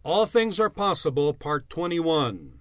All things are possible, part 21.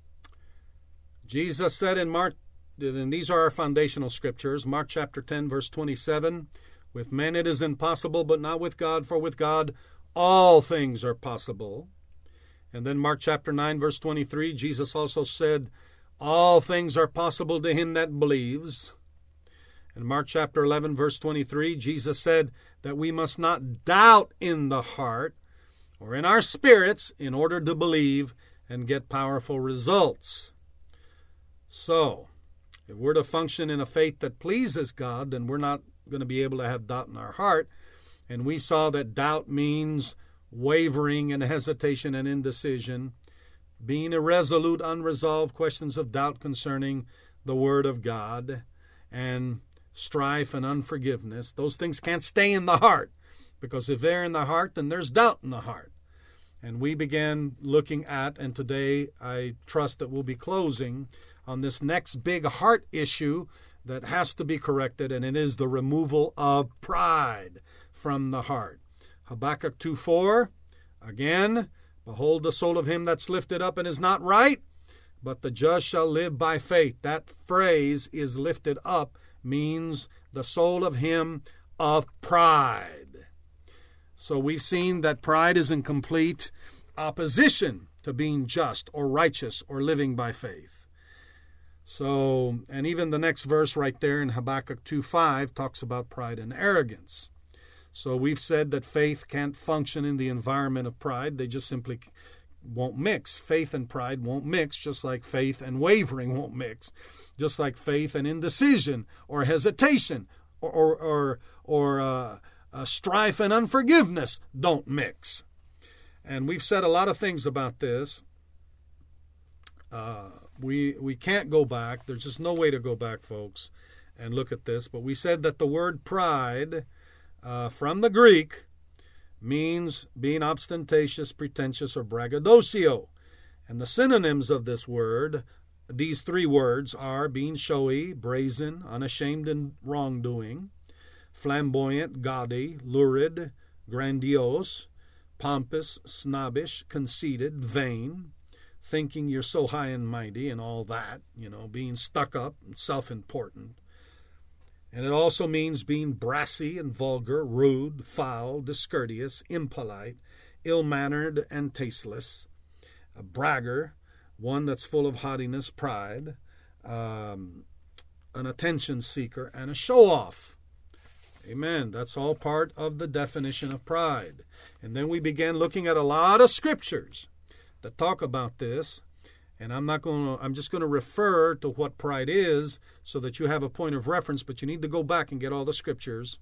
Jesus said in Mark, and these are our foundational scriptures, Mark chapter 10, verse 27, with men it is impossible, but not with God, for with God all things are possible. And then Mark chapter 9, verse 23, Jesus also said, all things are possible to him that believes. In Mark chapter 11, verse 23, Jesus said that we must not doubt in the heart or in our spirits in order to believe and get powerful results. So, if we're to function in a faith that pleases God, then we're not going to be able to have doubt in our heart. And we saw that doubt means wavering and hesitation and indecision, being irresolute, unresolved questions of doubt concerning the Word of God, and strife and unforgiveness. Those things can't stay in the heart, because if they're in the heart, then there's doubt in the heart. And we began looking at, and today I trust that we'll be closing on this next big heart issue that has to be corrected, and it is the removal of pride from the heart. Habakkuk 2:4, again, behold, the soul of him that's lifted up and is not right, but the just shall live by faith. That phrase is lifted up, means the soul of him of pride. So we've seen that pride is in complete opposition to being just or righteous or living by faith. So, and even the next verse right there in Habakkuk 2:5 talks about pride and arrogance. So we've said that faith can't function in the environment of pride. They just simply won't mix. Faith and pride won't mix, just like faith and wavering won't mix, just like faith and indecision or hesitation or strife and unforgiveness don't mix. And we've said a lot of things about this. We can't go back. There's just no way to go back, folks, and look at this. But we said that the word pride from the Greek means being ostentatious, pretentious, or braggadocio. And the synonyms of this word, these three words, are being showy, brazen, unashamed in wrongdoing, flamboyant, gaudy, lurid, grandiose, pompous, snobbish, conceited, vain, thinking you're so high and mighty and all that, being stuck up and self-important. And it also means being brassy and vulgar, rude, foul, discourteous, impolite, ill-mannered, and tasteless, a bragger, one that's full of haughtiness, pride, an attention seeker, and a show-off. Amen. That's all part of the definition of pride. And then we began looking at a lot of scriptures that talk about this. And I'm just going to refer to what pride is so that you have a point of reference, but you need to go back and get all the scriptures,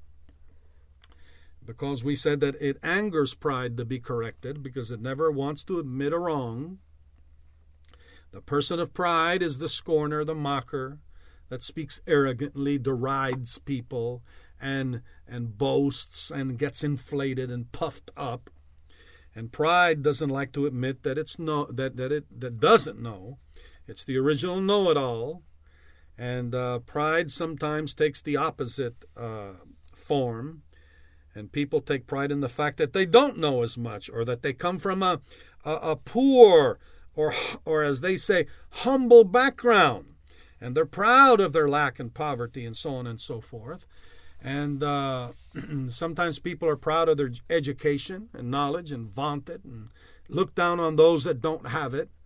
because we said that it angers pride to be corrected because it never wants to admit a wrong. The person of pride is the scorner, the mocker, that speaks arrogantly, derides people, and boasts and gets inflated and puffed up. And pride doesn't like to admit that it doesn't know. It's the original know-it-all. And pride sometimes takes the opposite form. And people take pride in the fact that they don't know as much, or that they come from a poor or as they say, humble background. And they're proud of their lack and poverty and so on and so forth. And sometimes people are proud of their education and knowledge and vaunt it and look down on those that don't have it.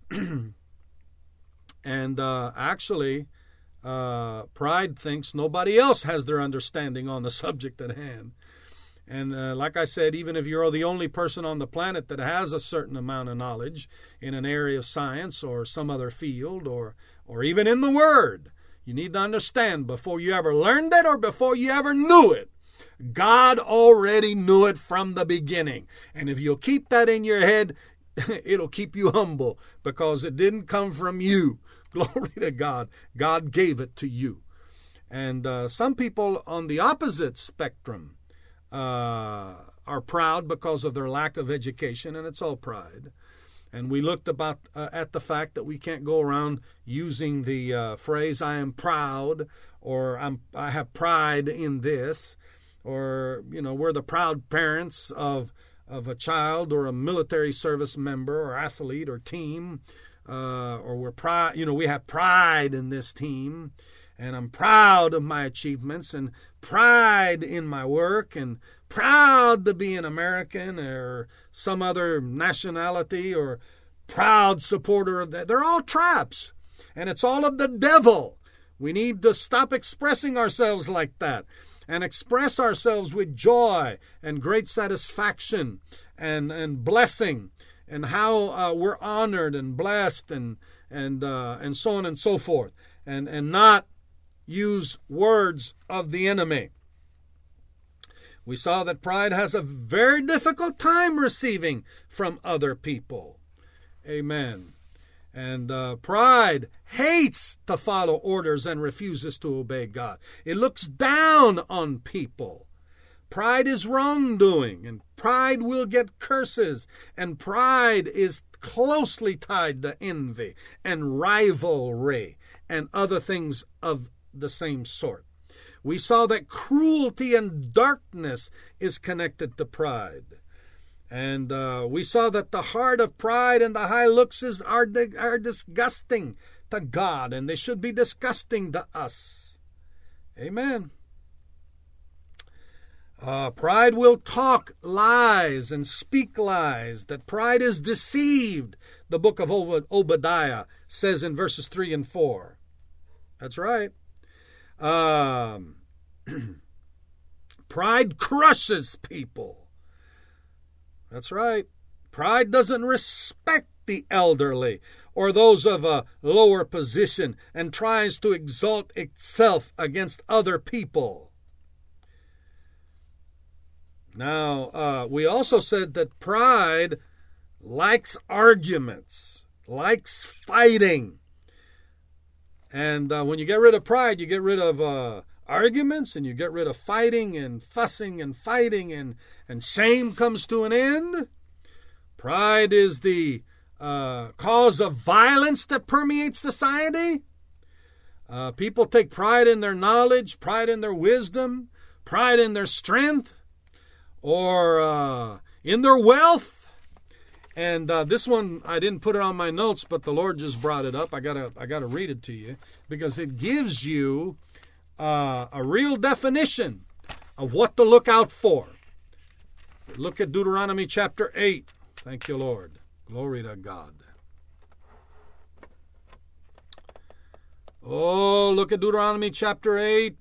And actually, pride thinks nobody else has their understanding on the subject at hand. And like I said, even if you're the only person on the planet that has a certain amount of knowledge in an area of science or some other field or even in the Word, you need to understand, before you ever learned it or before you ever knew it, God already knew it from the beginning. And if you'll keep that in your head, it'll keep you humble, because it didn't come from you. Glory to God. God gave it to you. And some people on the opposite spectrum are proud because of their lack of education, and it's all pride. And we looked at the fact that we can't go around using the phrase, I am proud, or I have pride in this, or, we're the proud parents of of a child or a military service member or athlete or team, or we have pride in this team, and I'm proud of my achievements and pride in my work and proud to be an American or some other nationality or proud supporter of that. They're all traps, and it's all of the devil. We need to stop expressing ourselves like that and express ourselves with joy and great satisfaction and blessing and how we're honored and blessed and so on and so forth, and not use words of the enemy. We saw that pride has a very difficult time receiving from other people. Amen. And pride hates to follow orders and refuses to obey God. It looks down on people. Pride is wrongdoing, and pride will get curses, and pride is closely tied to envy and rivalry and other things of the same sort. We saw that cruelty and darkness is connected to pride. And we saw that the heart of pride and the high looks are disgusting to God, and they should be disgusting to us. Amen. Pride will talk lies and speak lies, that pride is deceived. The book of Obadiah says in verses 3 and 4. That's right. Pride crushes people. That's right. Pride doesn't respect the elderly or those of a lower position and tries to exalt itself against other people. Now, we also said that pride likes arguments, likes fighting. And when you get rid of pride, you get rid of arguments, and you get rid of fighting and fussing and fighting, and shame comes to an end. Pride is the cause of violence that permeates society. People take pride in their knowledge, pride in their wisdom, pride in their strength, or in their wealth. And this one, I didn't put it on my notes, but the Lord just brought it up. I gotta read it to you, because it gives you a real definition of what to look out for. Look at Deuteronomy chapter 8. Thank you, Lord. Glory to God. Oh, look at Deuteronomy chapter 8,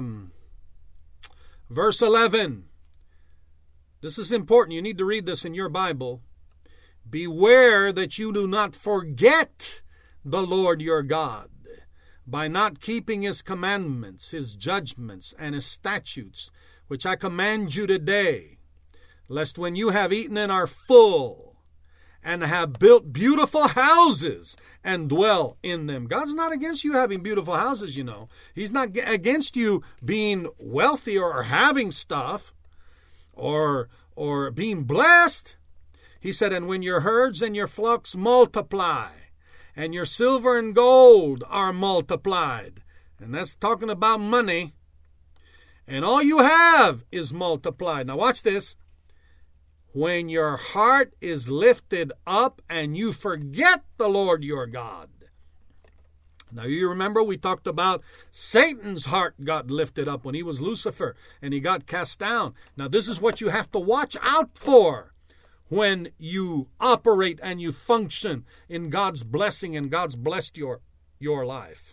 verse 11. This is important. You need to read this in your Bible. Beware that you do not forget the Lord your God by not keeping his commandments, his judgments, and his statutes, which I command you today, lest when you have eaten and are full, and have built beautiful houses and dwell in them. God's not against you having beautiful houses, you know. He's not against you being wealthy or having stuff or being blessed. He said, and when your herds and your flocks multiply, and your silver and gold are multiplied, and that's talking about money, and all you have is multiplied. Now watch this. When your heart is lifted up and you forget the Lord your God. Now you remember we talked about Satan's heart got lifted up when he was Lucifer and he got cast down. Now this is what you have to watch out for when you operate and you function in God's blessing and God's blessed your life.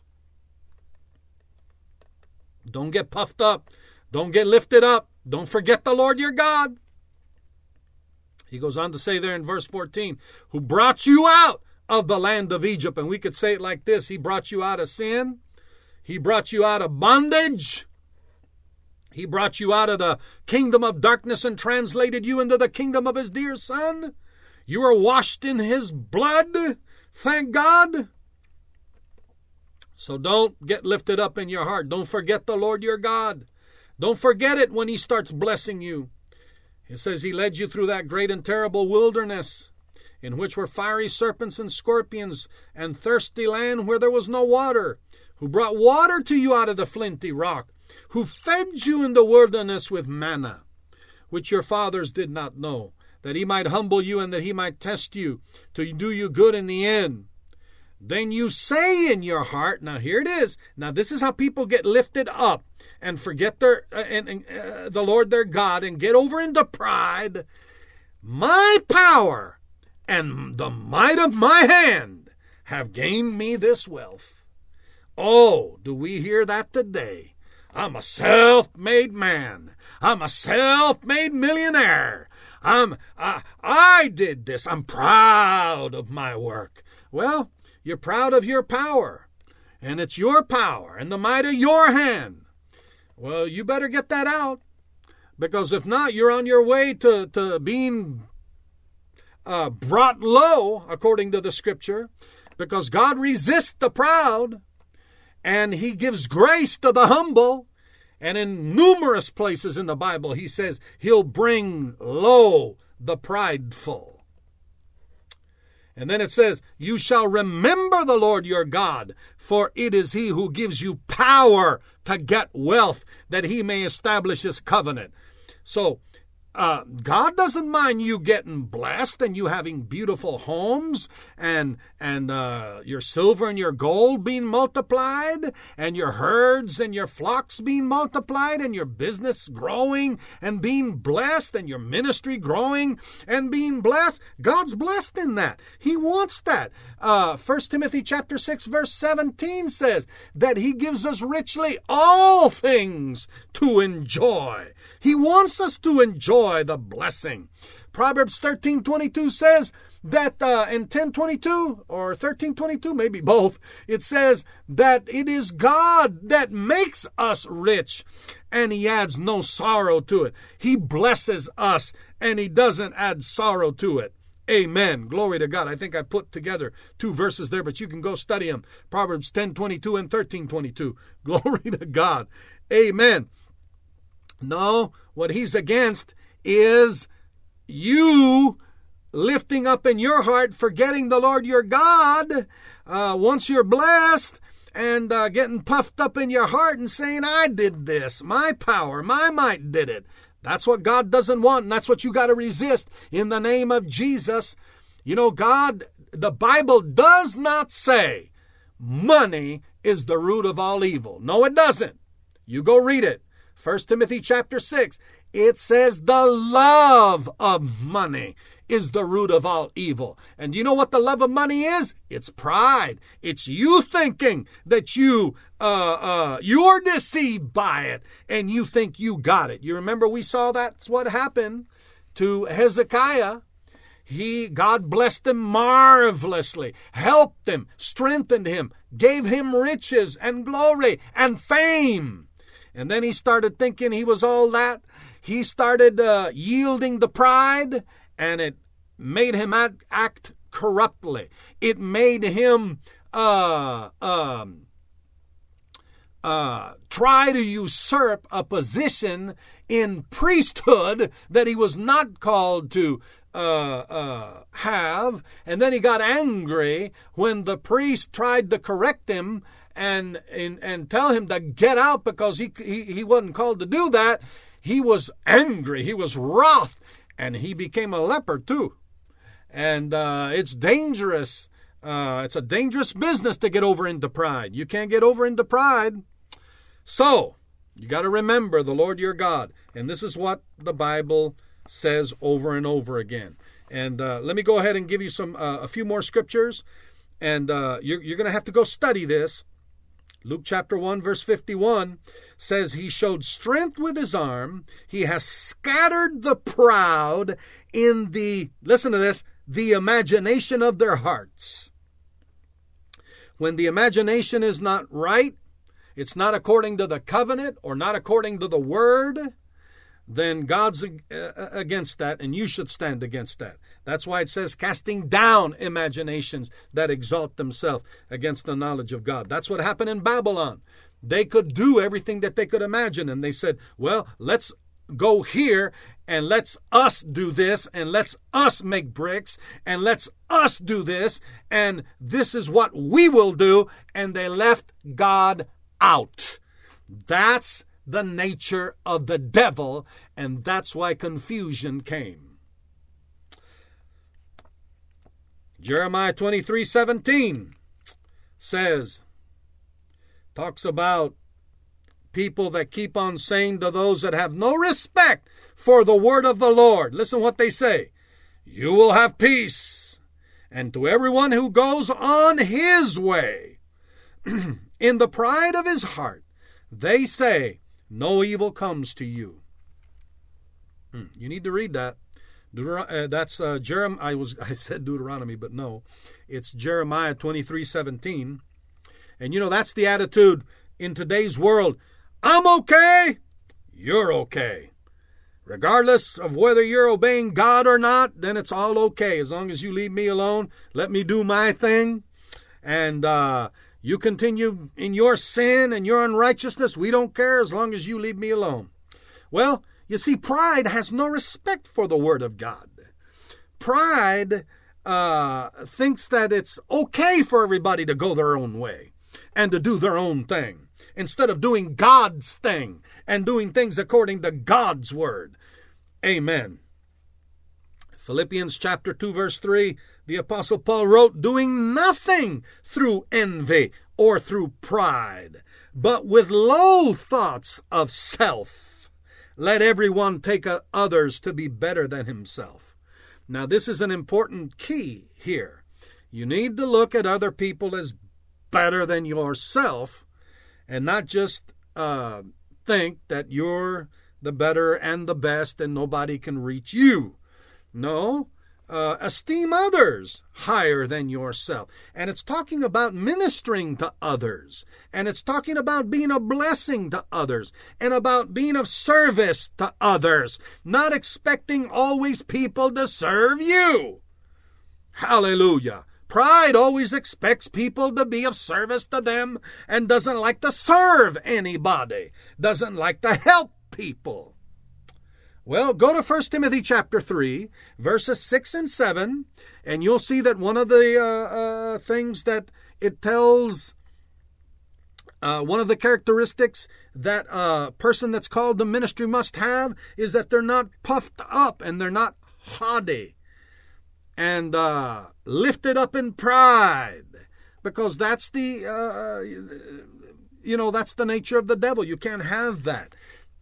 Don't get puffed up. Don't get lifted up. Don't forget the Lord your God. He goes on to say there in verse 14, who brought you out of the land of Egypt. And we could say it like this. He brought you out of sin. He brought you out of bondage. He brought you out of the kingdom of darkness and translated you into the kingdom of his dear Son. You are washed in his blood. Thank God. So don't get lifted up in your heart. Don't forget the Lord your God. Don't forget it when he starts blessing you. It says he led you through that great and terrible wilderness, in which were fiery serpents and scorpions, and thirsty land where there was no water, who brought water to you out of the flinty rock, who fed you in the wilderness with manna, which your fathers did not know, that he might humble you and that he might test you to do you good in the end. Then you say in your heart, now here it is. Now this is how people get lifted up and forget the Lord their God and get over into pride. My power and the might of my hand have gained me this wealth. Oh, do we hear that today? I'm a self-made man. I'm a self-made millionaire. I did this. I'm proud of my work. Well, you're proud of your power, and it's your power and the might of your hand. Well, you better get that out, because if not, you're on your way to being brought low, according to the Scripture, because God resists the proud, and he gives grace to the humble. And in numerous places in the Bible, he says he'll bring low the prideful. And then it says, you shall remember the Lord your God, for it is he who gives you power to get wealth, that he may establish his covenant. So, God doesn't mind you getting blessed and you having beautiful homes and your silver and your gold being multiplied and your herds and your flocks being multiplied and your business growing and being blessed and your ministry growing and being blessed. God's blessed in that. He wants that. 1 Timothy chapter 6 verse 17 says that he gives us richly all things to enjoy. He wants us to enjoy the blessing. Proverbs 13:22 says that in 10:22 or 13:22, maybe both, it says that it is God that makes us rich and he adds no sorrow to it. He blesses us and he doesn't add sorrow to it. Amen. Glory to God. I think I put together two verses there, but you can go study them. Proverbs 10:22 and 13:22. Glory to God. Amen. No, what he's against is you lifting up in your heart, forgetting the Lord your God, once you're blessed, and getting puffed up in your heart and saying, I did this, my power, my might did it. That's what God doesn't want, and that's what you got to resist in the name of Jesus. You know, God, the Bible does not say money is the root of all evil. No, it doesn't. You go read it. 1 Timothy chapter 6, it says the love of money is the root of all evil. And do you know what the love of money is? It's pride. It's you thinking that you're deceived by it and you think you got it. You remember we saw that's what happened to Hezekiah. God blessed him marvelously, helped him, strengthened him, gave him riches and glory and fame. And then he started thinking he was all that. He started yielding the pride, and it made him act corruptly. It made him try to usurp a position in priesthood that he was not called to have. And then he got angry when the priest tried to correct him and tell him to get out because he wasn't called to do that. He was angry. He was wroth. And he became a leper too. And it's dangerous. It's a dangerous business to get over into pride. You can't get over into pride. So, you got to remember the Lord your God. And this is what the Bible says over and over again. And let me go ahead and give you a few more scriptures. And you're going to have to go study this. Luke chapter 1 verse 51 says, he showed strength with his arm. He has scattered the proud in listen to this, the imagination of their hearts. When the imagination is not right, it's not according to the covenant or not according to the word, then God's against that, and you should stand against that. That's why it says casting down imaginations that exalt themselves against the knowledge of God. That's what happened in Babylon. They could do everything that they could imagine, and they said, well, let's go here, and let's us do this, and let's us make bricks, and let's us do this, and this is what we will do, and they left God out. That's the nature of the devil, and that's why confusion came. Jeremiah 23:17 talks about people that keep on saying to those that have no respect for the word of the Lord. Listen what they say. You will have peace. And to everyone who goes on his way, in the pride of his heart, they say, no evil comes to you. You need to read that. That's Jeremiah. I said Deuteronomy, but no. It's Jeremiah 23:17. And that's the attitude in today's world. I'm okay. You're okay. Regardless of whether you're obeying God or not, then it's all okay. As long as you leave me alone, let me do my thing, and you continue in your sin and your unrighteousness, we don't care as long as you leave me alone. Well, you see, pride has no respect for the Word of God. Pride thinks that it's okay for everybody to go their own way and to do their own thing, instead of doing God's thing and doing things according to God's word. Amen. Philippians chapter 2, verse 3, the Apostle Paul wrote, doing nothing through envy or through pride, but with low thoughts of self. Let everyone take others to be better than himself. Now, this is an important key here. You need to look at other people as better than yourself, and not just think that you're the better and the best and nobody can reach you. No, esteem others higher than yourself. And it's talking about ministering to others. And it's talking about being a blessing to others. And about being of service to others. Not expecting always people to serve you. Hallelujah. Pride always expects people to be of service to them and doesn't like to serve anybody, doesn't like to help people. Well, go to 1 Timothy chapter 3, verses 6 and 7, and you'll see that one of the things that it tells, one of the characteristics that a person that's called to ministry must have is that they're not puffed up and they're not haughty and lifted up in pride, because that's the that's the nature of the devil. You can't have that.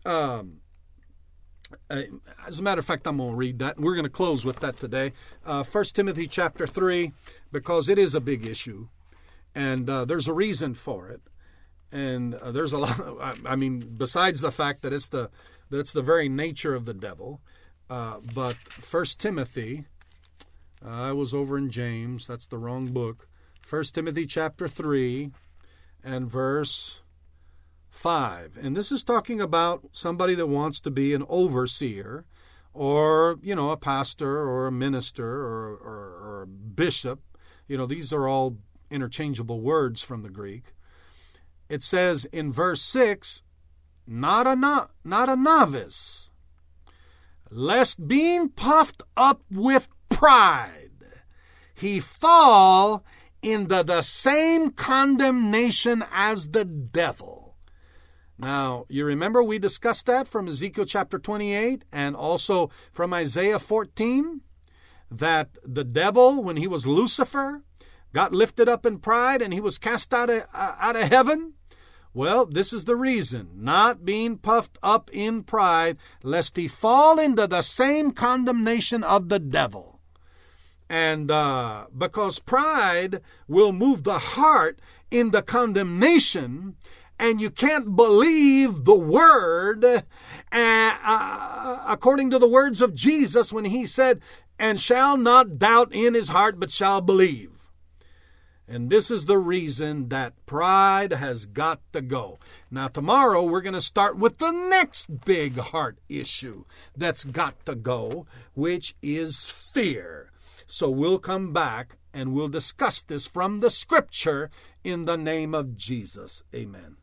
As a matter of fact, I'm going to read that, and we're going to close with that today. 1 Timothy chapter 3, because it is a big issue, and there's a reason for it, and there's a lot. Besides the fact that it's the very nature of the devil, but 1 Timothy. I was over in James. That's the wrong book. 1 Timothy chapter 3 and verse 5. And this is talking about somebody that wants to be an overseer or, a pastor or a minister or a bishop. These are all interchangeable words from the Greek. It says in verse 6, not a novice, lest being puffed up with pride, he fall into the same condemnation as the devil. Now, you remember we discussed that from Ezekiel chapter 28 and also from Isaiah 14, that the devil, when he was Lucifer, got lifted up in pride and he was cast out of heaven. Well, this is the reason, not being puffed up in pride, lest he fall into the same condemnation of the devil. And because pride will move the heart into condemnation, and you can't believe the word according to the words of Jesus when he said, and shall not doubt in his heart, but shall believe. And this is the reason that pride has got to go. Now, tomorrow we're going to start with the next big heart issue that's got to go, which is fear. So we'll come back and we'll discuss this from the Scripture in the name of Jesus. Amen.